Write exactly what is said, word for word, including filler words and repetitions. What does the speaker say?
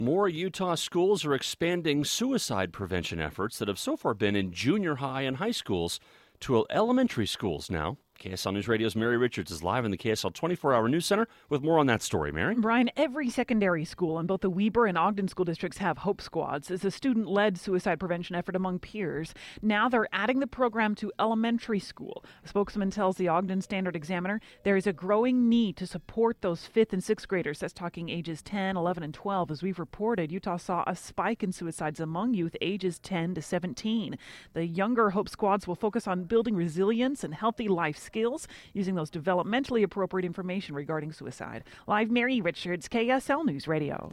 More Utah schools are expanding suicide prevention efforts that have so far been in junior high and high schools to elementary schools now. K S L News Radio's Mary Richards is live in the K S L twenty-four hour News Center with more on that story. Mary? Brian, every secondary school in both the Weber and Ogden school districts have Hope Squads. It's a student-led suicide prevention effort among peers. Now they're adding the program to elementary school. A spokesman tells the Ogden Standard Examiner there is a growing need to support those fifth and sixth graders. That's talking ages ten, eleven, and twelve. As we've reported, Utah saw a spike in suicides among youth ages ten to seventeen. The younger Hope Squads will focus on building resilience and healthy life skills, using those developmentally appropriate information regarding suicide. Live, Mary Richards, K S L News Radio.